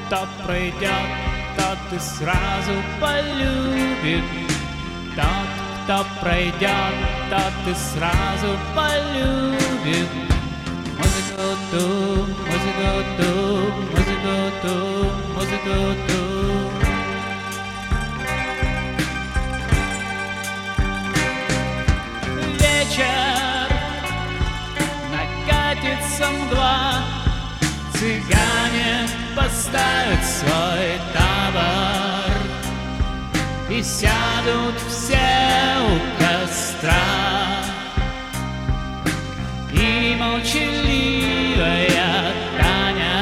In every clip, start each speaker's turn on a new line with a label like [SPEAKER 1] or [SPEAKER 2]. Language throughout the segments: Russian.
[SPEAKER 1] Тот пройдет, тот и сразу полюбит. Тот, кто пройдет, тот и сразу полюбит. Музыку ту, музыку ту, музыку ту, музыку ту. Вечер, накатится мгла, цыгане поставят свой табор и сядут все у костра. И молчаливая Таня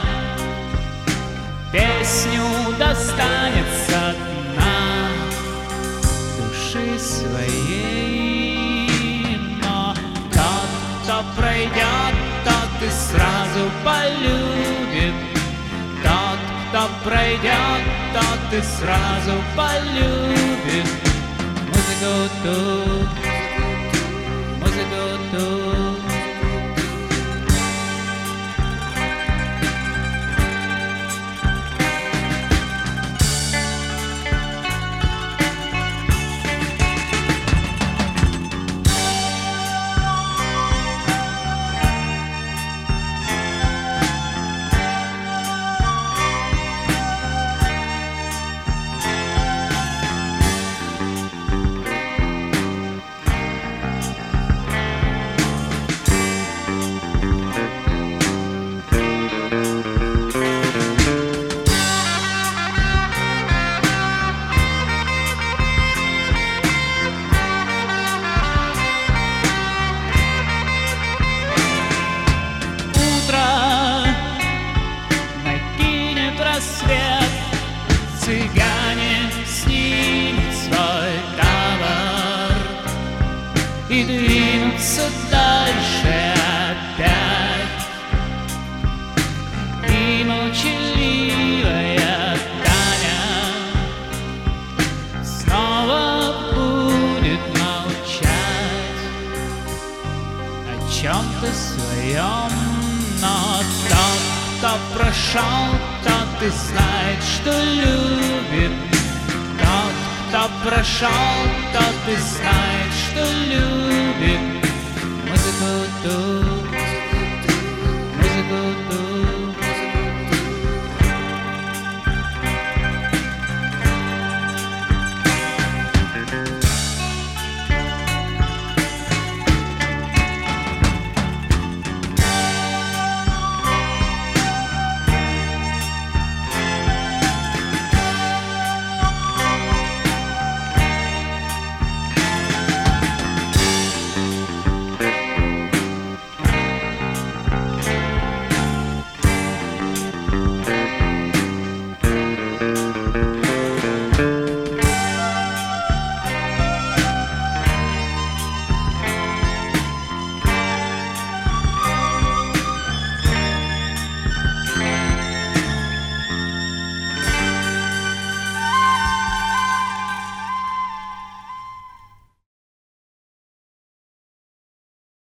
[SPEAKER 1] песню достанет со дна души своей. Но тот, кто пройдет, тот и сразу полюбит. Тот, кто пройдет, тот и сразу полюбит. Музыку ту, музыку ту. Цыгане снимут свой табор и двинутся дальше опять. И молчаливая Таня снова будет молчать о чем-то своем. Но тот, кто прошел, тот и знает, что любит. Тот, кто прошел, тот и знает, что любит. Музыку ту, музыку ту.